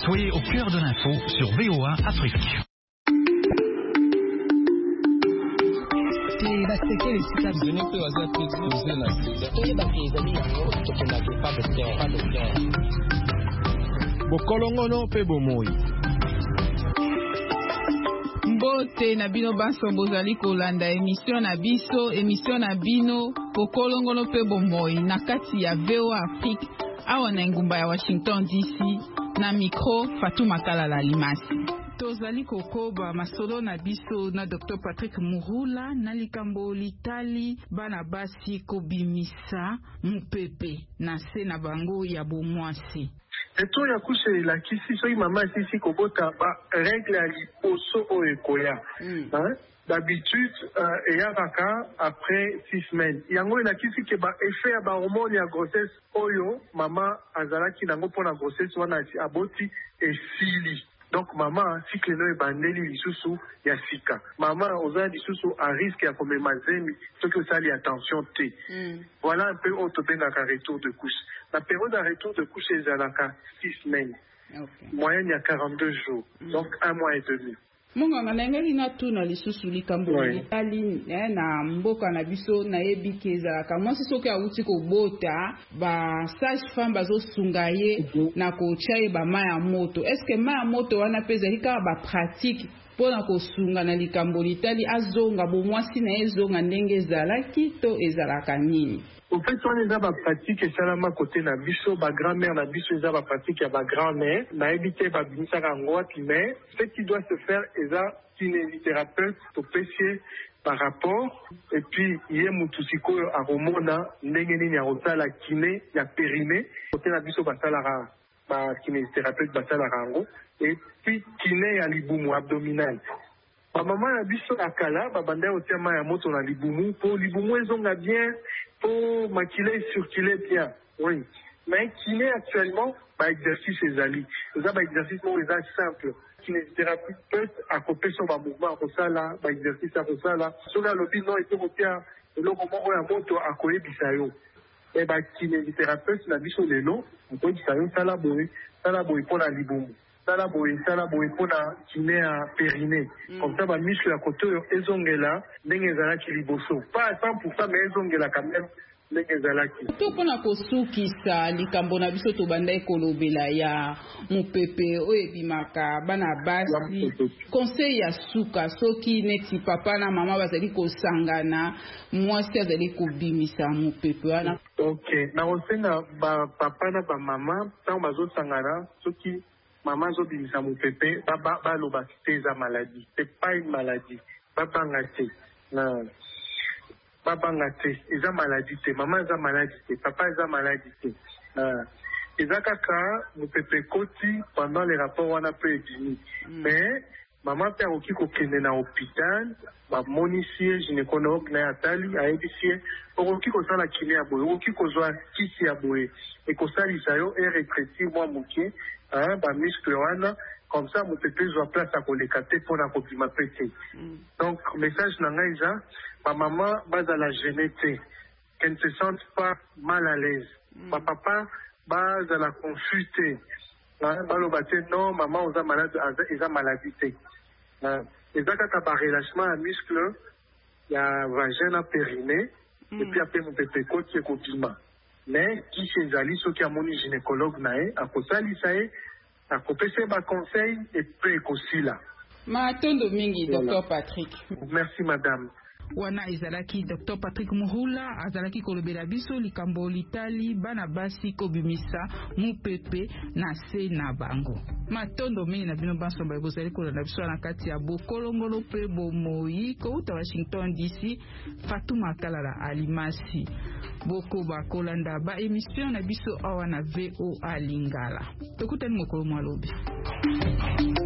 Soyez au cœur de l'info sur VOA Afrique. Bokolongono pe bomoi. Mbote na bino baso bozali kolanda émission na bino Bokolongono pe bomoi na kati ya VOA Afrique awa na ngumba ya Washington DC na micro Fatou Makalala Limasi. Tozali kokoba masolo na biso na Dr. Patrick Mouroula na likambo litali bana basi kobimisa mupepe na se na bango ya bomwasi. Eto ya kushe la kisi soki mama sisi kobota ba règle ya liposo o ekoya. D'habitude eyakaka après 6 semaines. Yango la kisi ke ba effet ya ba hormone ya grossesse oyo mama azalaki nango pona grossesse wana aboti esili. Donc maman cycle no ebandeli lisusu ya sika. Maman oza lisusu a risque ya komema zemi soki osali attention te. Voilà un peu autobengaka retour de couche. La période de retour de couche ezalaka 6 semaines. Okay. Moyenne ya 42 jours. Donc 1 mois et demi. Monganga na ngeli na tuna lisusu likambo litali na mboka na biso na yebiki ezalaka mwasi soki awuti kobota ba sage femme bazosunga ye na kotia ye ba maya moto. Est-ce que maya moto wana peza lika ba pratique pona kosunga na likambo litali azonga bo mwasi na ezonga ndenge ezalaki to ezalaka nini? En fait, on est dans la pratique et salama côté na biso, ba grand-mère na biso, dans la pratique ya ba grand-mère, na éviter ba binisa kangoa mais ce qui doit se faire est ça kinésithérapeute pour pêcher par rapport et puis yé mutusiko a romona ndenge nini ya rotala kiné ya périnée côté na biso ba salara ba kinésithérapeute ba salara ngo et puis kiné ya libumu abdominal. Ba maman na biso akala ba banda otiama ya moto na libumu pour libumu ezonga bien pour maquiller circuler bien. Oui. Mais kiné actuellement, bah exercice ezali. Ça bah exercice non simple. Kinésithérapeute accompagner sur ba mouvement comme ça là, bah exercice comme ça là. Sur la lobby non et tout bien. Le moment où la moto a collé bisayo. Et bah kinésithérapeute na biso lelo, on peut bisayo sala boy pour la libumu. Sala boy pour la kiné à périnée. Comme ça bah muscle à côté ezongela ndenge ezala ki liboso. Pas à 100% mais ezongela quand même. Topona kosukisa likambo na biso tobanda ekolobela ya mupepe oyo ebimaka bana basi conseil ya suka soki neti papa na mama bazali kosangana mwasi azali kobimisa mupepe wana. Ok, na osenga ba papa na ba mama tango bazosangana soki mama azobimisa mupepe baloba te eza maladie. C'est pas une maladie. Babanga te. Babanga te, eza maladie te, maman eza maladie te, papa eza maladie te. Eza kaka mupepe koti pendant les rapports wana peu edini. Mais maman pe akoki kokende na hôpital, ba monisie gynécologue na atali ayebisie okoki kozala kiné ya boye, okoki kozwa kisi ya boye ekosalisa yo retraite mwa moke ba muscle wana. Comme ça, mon pépé soit place à collecter pour la copie ma pété. Donc, message n'a ma maman base à la génétique, qu'elle ne se sente pas mal à l'aise. Ma papa base à la consulter. Non, maman, on a malade, ils ont maladie. Et ça, quand tu relâchement à muscle, il y a vagin à périnée, et puis après, mon pépé côte, c'est copima. Mais, qui c'est Zali, ceux qui a mon gynécologue, à cause de ça, a kopese ba conseil et peu ekosila. Matondo mingi Dr. Patrick. Merci madame. Wana ezalaki Dr. Patrick Mouroula azalaki kolobela biso likambo litali bana basi kobimisa mupepe na se na bango. Matondo mingi na bino banso ba bozali kolanda biso na kati ya Bokolongolo pe bomoi ko uta Washington DC. Fatou Makalala Alimasi. Boko ba kolanda ba émission na biso awa na VOA Lingala. Tokutani mokolo mwalobi.